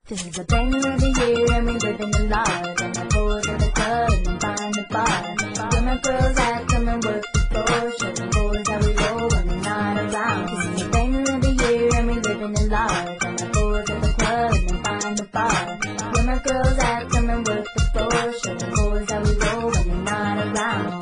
'Cause it's a banger every year and we living the life. And I go to the club and find the bar. Where my girls at, come and work the floor. Show the boys how we roll when we're not around. 'Cause it's a banger every year and we living the life. And I go to the club and find the bar. Where my girls at, come and work the floor. Show the boys how we roll when we're not around.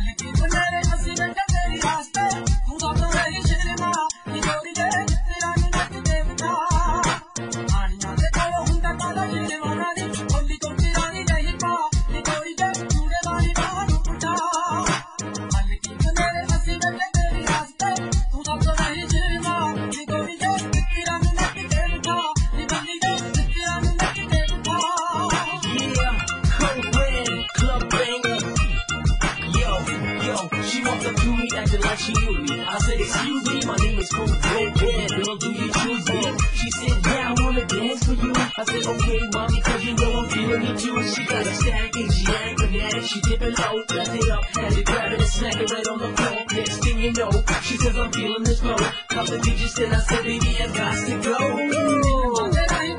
Like she knew me. I said, excuse me, my name is Cold Red. Girl, do you choose me? She said, yeah, I wanna dance for you. I said, okay, mommy, cause you know I'm feeling it too. She got a stack and she ain't fanatic. She dipping low, left it up, had it, grab it and smack it right on the floor. Next thing you know, she says I'm feeling this flow. Couple digits and I said, baby, I got to go.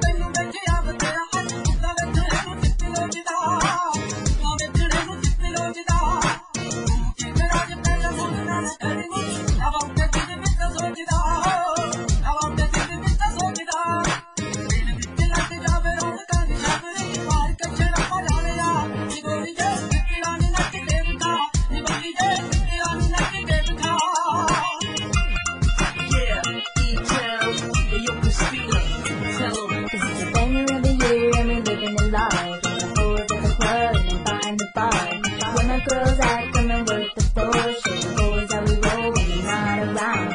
Girls at, come and work the floor. Show the boys how we roll when we're not around.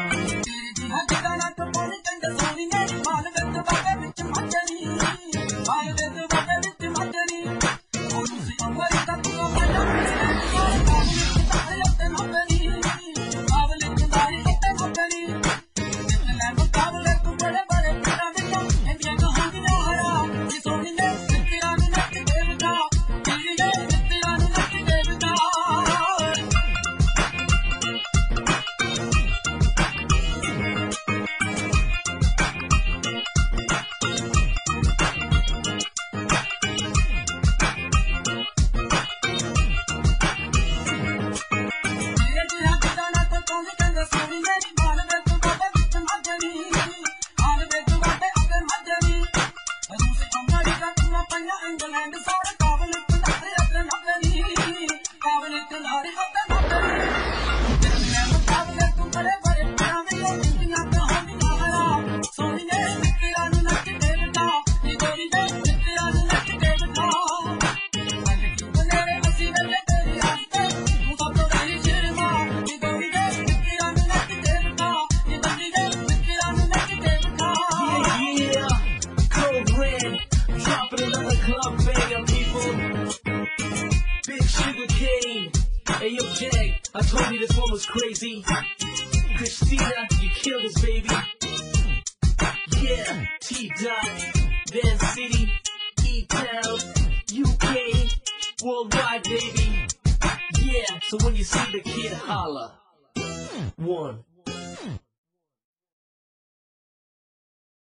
Hey yo, Jay, I told you this one was crazy. Christina, you killed us, baby. Yeah, T-Dot, Van City, E-Town, UK, worldwide, baby. Yeah, so when you see the kid, holla. One.